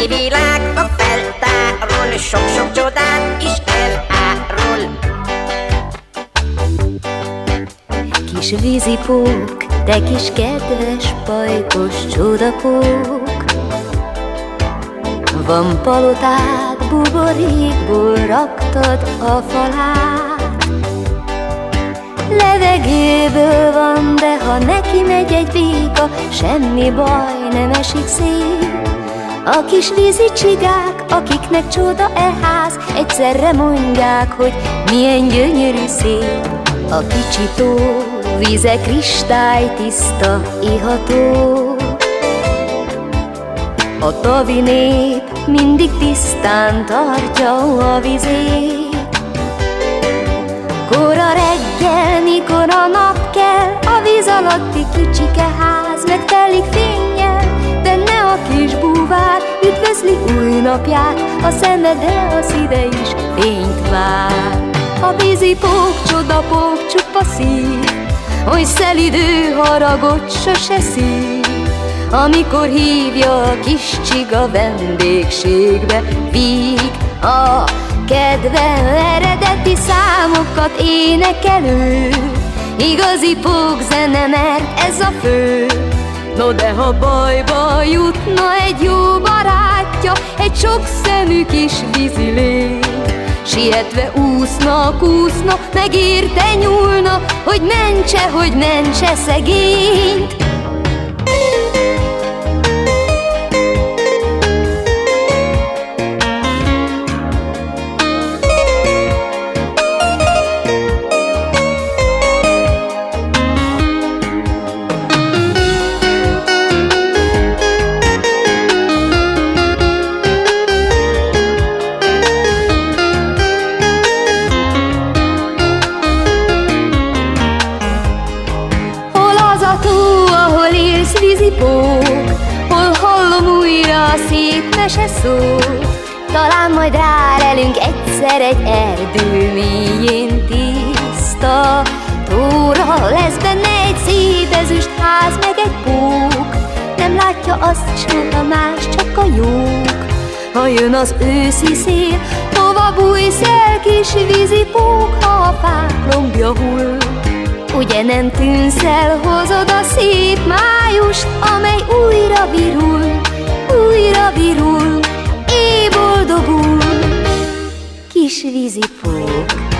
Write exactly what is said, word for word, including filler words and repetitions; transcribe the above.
vízi világ a feltárol, sok-sok csodát is elárul. Kis vízipók, te kis kedves, pajkos csodapók, van palotád, buborékból raktad a falát. Levegőből van, de ha neki megy egy béka, semmi baj, nem esik szét. A kis vízi csigák, akiknek csoda e ház, egyszerre mondják, hogy milyen gyönyörű szép. A kicsi tó víze kristálytiszta, iható. A tavi nép mindig tisztán tartja a vizét. Kora reggel, mikor a nap kell, a víz alatti kicsike ház megtelik fénnyel. Benne a kis búvár üdvözli új napját, a szeme, de a szíve is fényt vár. A vízipók, csodapók, csupa szív, oly szelidő haragot sose szív. Amikor hívja a kis csiga vendégségbe, víg a kedve, eredeti számokat énekelő. Igazi pókzene, mert ez a fő. No de ha bajba jutna egy jó barátja, egy sokszemű kis vízilény, sietve úszna, kúszna, megérte nyúlna, hogy mentse, hogy mentse szegényt. Vízipók, hol hallom újra a szép mese szó. Talán majd rálelünk egyszer egy erdő mélyén tiszta tóra. Lesz benne egy szép ezüst ház, meg egy pók. Nem látja azt soha más, csak a jók. Ha jön az őszi szél, hova bújsz el, kis vízipók, ha a fák lombja hull? Ugye nem tűnsz el, hozod a szép májust, amely újra virul, újra virul, éj boldogul. Kis vízipók,